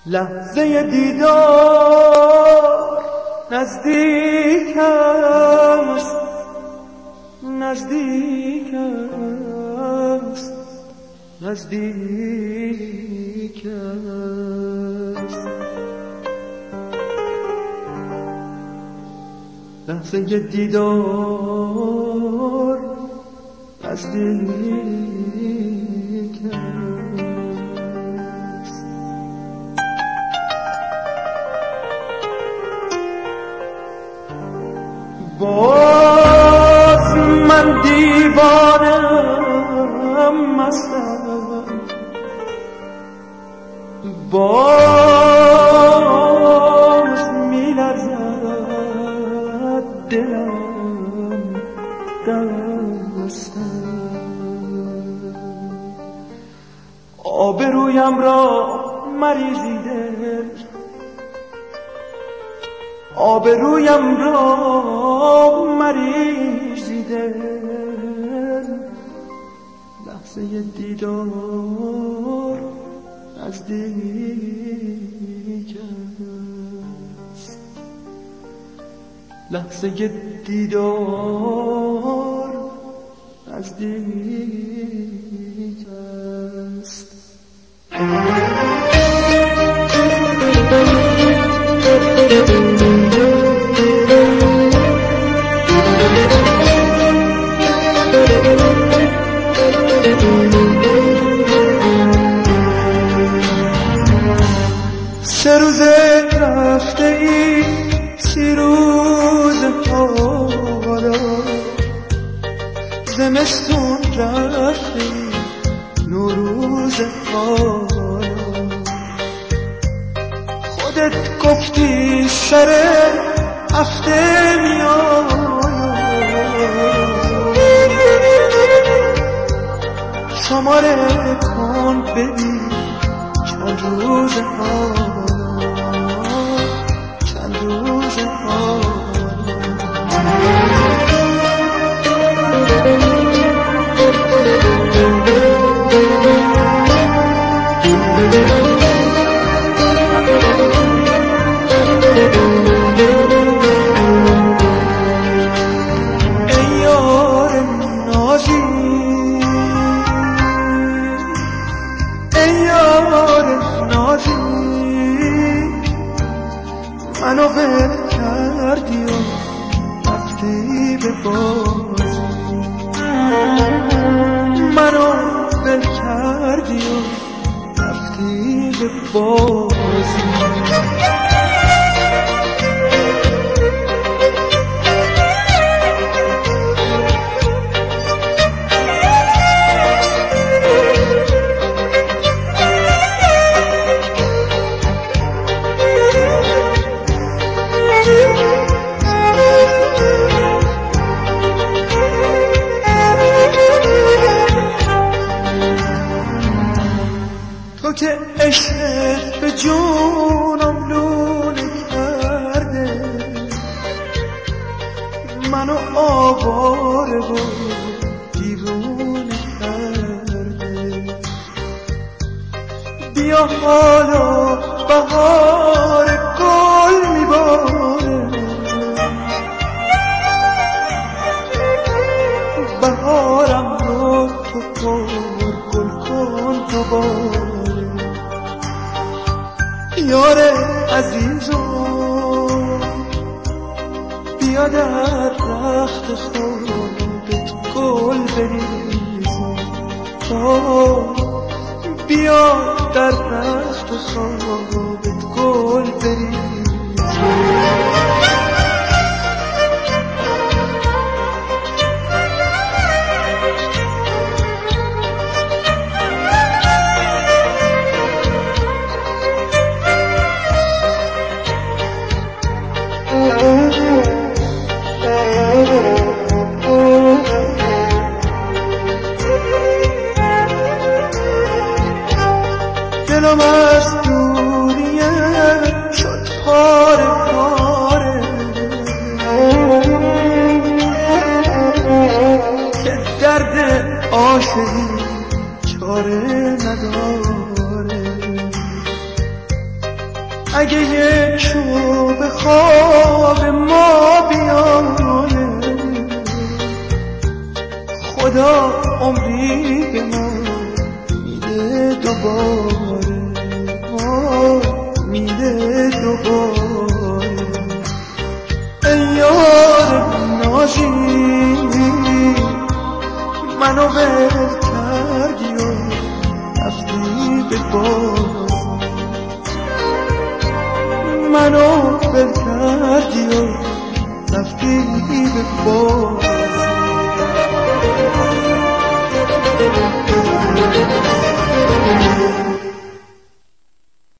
لحظه دیدار نزدیک است، نزدیک است، نزدیک است. لحظه دیدار نزدیک است. باز من دیوانم هستم، باز می‌لرزد دلم دستم. آبرویم را مریزی دل، آبرویم را مریزی دل. لحظه دیدار نزدیک است، لحظه دیدار نزدیک است. سه روز رفته ای، 30 روز حالا، زمستون رفته ای، نوروز حالا. خودت گفتی سر هفته میام، شماره کن ببین چند روز حالا، چند روز حالا. ای یار نازی، ای یار نازی، منو ول کردی و رفتی به بازی، منو ول کردی و رفتی به بازی. تو که عشق به جونم لونه کرده، منو آواره و دیوونه کرده. بیا حالا بهار گل میباره، بهارم رو تو پر گل کن دوباره. یار عزیزو بیا در رخت خودت گل بریزم، بیا در رخت خودت گل بریزم. دلم از دوریه شد پاره پاره، که درد عاشقی چاره نداره. خواب ما بیاره، خدا عمری به ما میده دوباره، میده دوباره. ای یار نازی منو ول کردی و رفتی به باز، منو ول کردی و رفتی به باز.